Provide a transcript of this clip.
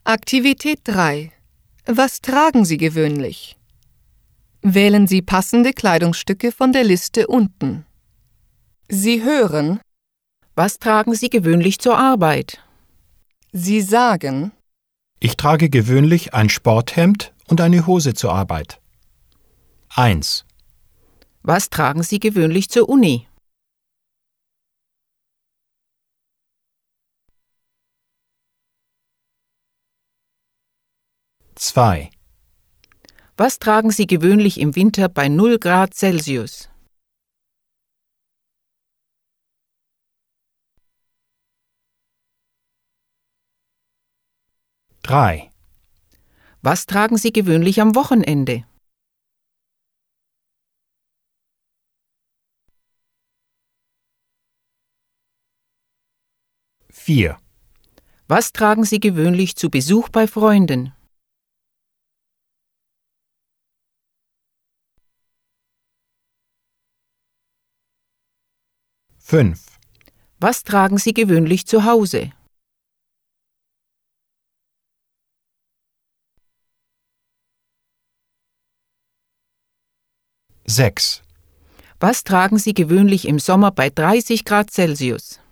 Aktivität 3. Was tragen Sie gewöhnlich? Wählen Sie passende Kleidungsstücke von der Liste unten. Sie hören, Was tragen Sie gewöhnlich zur Arbeit? Sie sagen, Ich trage gewöhnlich ein Sporthemd und eine Hose zur Arbeit. 1. Was tragen Sie gewöhnlich zur Uni? Zwei. Was tragen Sie gewöhnlich im Winter bei 0 Grad Celsius? 3. Was tragen Sie gewöhnlich am Wochenende? 4. Was tragen Sie gewöhnlich zu Besuch bei Freunden? 5. Was tragen Sie gewöhnlich zu Hause? 6. Was tragen Sie gewöhnlich im Sommer bei 30 Grad Celsius?